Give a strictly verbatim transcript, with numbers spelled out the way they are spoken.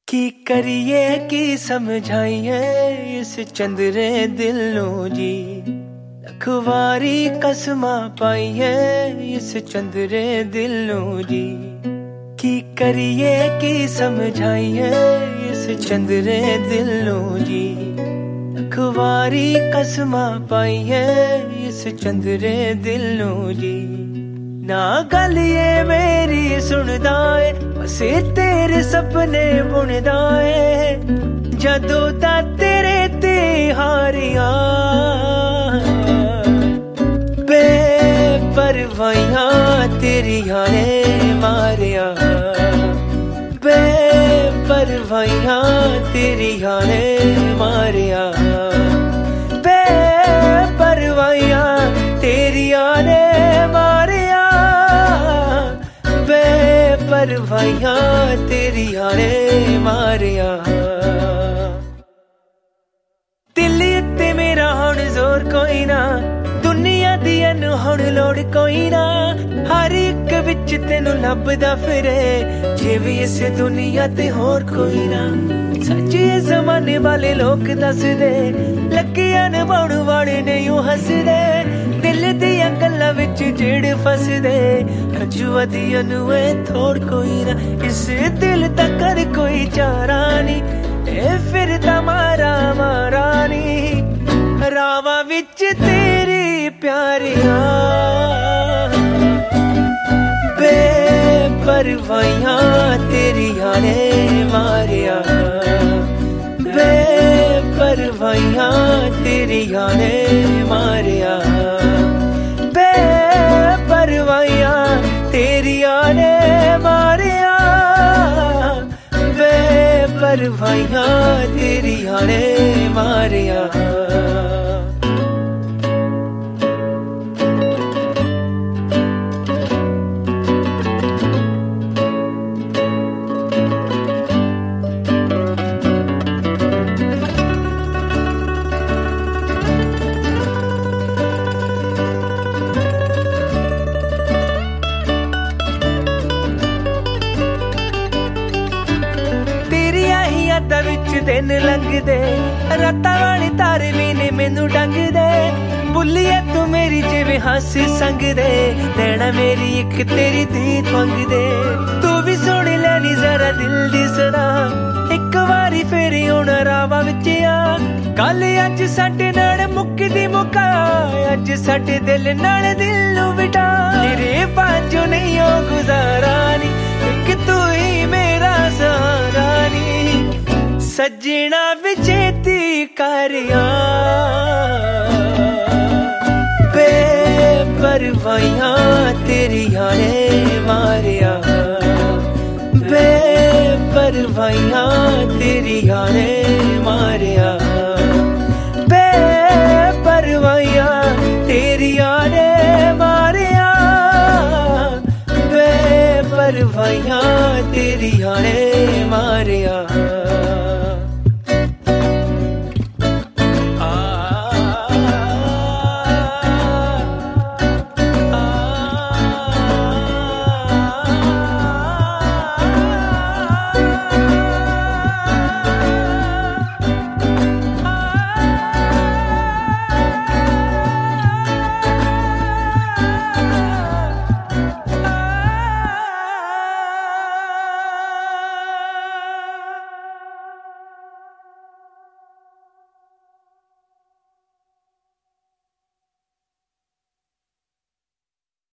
की करिए की समझाइए इस चंद्रे दिलों जी, लखवारी कसमा पाइए इस चंद्रे दिलों जी। की करिए की समझाइए इस चंद्रे दिलों जी, लखवारी कसमा पाइए इस चंद्रे दिलों जी। ना गल ये मेरी सुनदा है, बसे तेरे सपने बुनदा है, जदों दा तेरे ते हारिया बेपरवाहियां तेरियां ने मारिया, बेपरवाहियां तेरियां ने मारिया, बेपरवाहियां तेरियां ने मारिया, बेपरवाहियां तेरियां ने मारिया। दिल उत्ते मेरा हुण जोर कोई ना, दुनिया दी अनु हुण लोड़ कोई ना, हर एक विच तेनू लभदा फिरे, जे भी इस दुनिया ते होर कोई ना। सच्चे जमाने वाले लोग दसदे, लगिया निभाउण वाले ने यूं हसदे, दिल दियां गल्लां विच जेड़ फसदे, अजुआ दी अनु ए थोड़ कोई ना। इस दिल दा कर कोई चारा नी, ए फिरदा मारा मारा नी, रावां विच तेरी प्यारिया बेपरवाहियां तेरियां ने मारिया, बेपरवाहियां तेरियां ने मारिया, बेपरवाहियां तेरियां ने मारिया, बेपरवाहियां तेरियां ने मारिया। विच दिन लंघदे, रातां वाली तारे भी ने मैनू डंगदे, बुलिए तू मेरी जिवें हंस संगदे, नैना मेरी एक तेरी दीद मंगदे। तू भी सुन लैनी जरा दिल दी सदा, एक वारी फेरी हुण रावां विच आ, कल अज साडे नाल मुकदी मुका, अज साडे दिल नाल दिल नूं बिठा, तेरे बाजों नहीं ओ गुजारा नी, एक तू ही मेरा सहारा नी, सजना विचेती करिया बेपरवाहियां तेरियां ने मारिया, बेपरवाहियां तेरियां ने मारिया, बेपरवाहियां तेरियां ने मारिया, बेपरवाहियां तेरियां ने मारिया।